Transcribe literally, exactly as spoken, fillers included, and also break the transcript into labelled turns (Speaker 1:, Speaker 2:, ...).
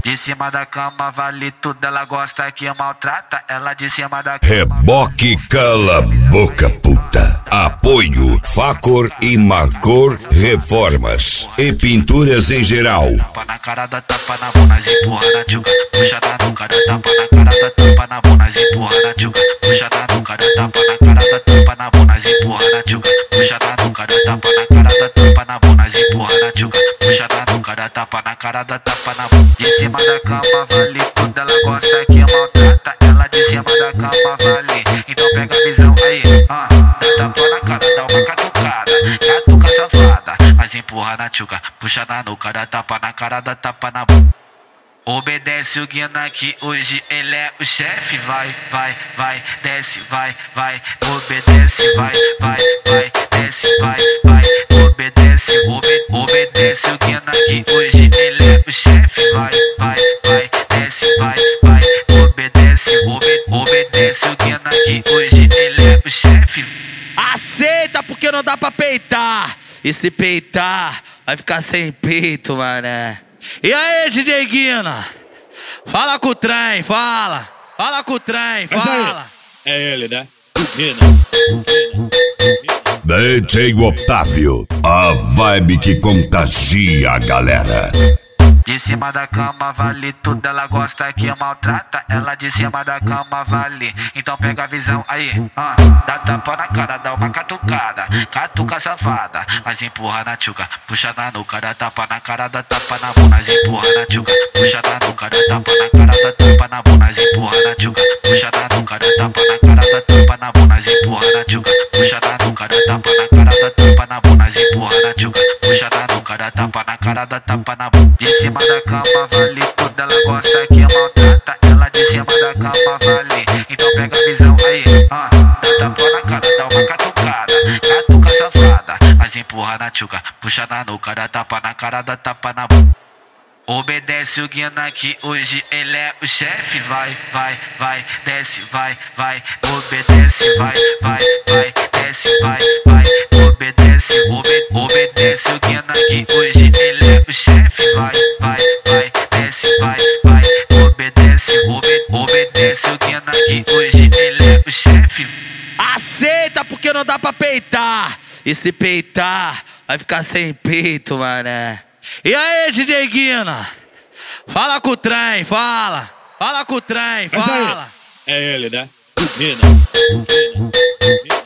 Speaker 1: De cima da cama vale tudo, ela gosta que maltrata. Ela de cima da cama.
Speaker 2: Reboque Cala Boca Puta. Apoio Facor e Marcor Reformas e pinturas em geral.
Speaker 1: Tapa na cara da tapa na bunda, empurra na tchuca. Puxa na nuca da tapa na cara da tapa na bunda, empurra na tchuca. Puxa na nuca da tapa na cara da tapa na bunda, empurra na tchuca. Puxa na nuca da tapa na cara da tapa na bunda, empurra na tchuca. Puxa na nuca da tapa na cara da tapa na bunda. De cima da cama vale tudo, ela gosta que maltrata. Ela de cima da cama vale, então pega a visão aí, ah. Dá tapa na cara, dá uma catucada, catuca safada, mas empurra na tchuca. Puxa na nuca, dá tapa na cara, dá tapa na bunda. Obedece o Guina que hoje ele é o chefe. Vai, vai, vai, desce, vai, vai. Obedece, vai, vai, vai, desce, vai, vai. Obedece, obe, obedece o Guina que hoje ele é o chefe. Vai, vai, vai, desce, vai, vai. Obedece, obe, obedece o Guina que hoje ele é o chefe.
Speaker 3: Aceita porque não dá pra peitar. E se peitar, vai ficar sem peito, mané. E aí, D J Guina? Fala com o trem, fala. Fala com o trem, fala.
Speaker 4: É ele, né? Guina.
Speaker 2: D J Otávio, a vibe que contagia a galera.
Speaker 1: De cima da cama vale tudo, ela gosta que maltrata. Ela de cima da cama vale, então pega a visão aí, ah. Dá tapa na cara, dá uma catucada, catuca safada, mas empurra na tchuca. Puxa na nuca, dá tapa na cara, dá tapa na bunda, empurra na tchuca. Puxa na nuca, dá tapa na cara, dá tapa na bunda, empurra na tchuca. Puxa na nuca, dá tapa na cara, dá tapa na bunda, empurra na tchuca. Puxa na nuca, dá tapa na cara, dá tapa na bunda, empurra na tchuca. Puxa na nuca, dá tapa na cara, dá tapa na bunda. De cima da cama vale tudo, ela gosta que maltrata. Ela de cima da cama vale, então pega a visão aí, ah. Dá tapa na cara, dá uma catucada, catuca safada, mas empurra na tchuca. Puxa na nuca, dá tapa na cara, dá tapa na bunda. Obedece o Guina que hoje ele é o chefe. Vai, vai, vai, desce, vai, vai. Obedece, vai, vai, vai, desce, vai, vai. Obedece, obe, obedece o Guina que hoje ele é o chefe. Vai, vai, vai, desce, vai, vai. Obedece, obe, obedece o Guina que hoje ele é o chefe.
Speaker 3: Aceita porque não dá pra peitar. E se peitar, vai ficar sem peito, mané. E aí, D J Guina? Fala com o trem, fala. Fala com o trem, fala.
Speaker 4: É ele, né? Guina.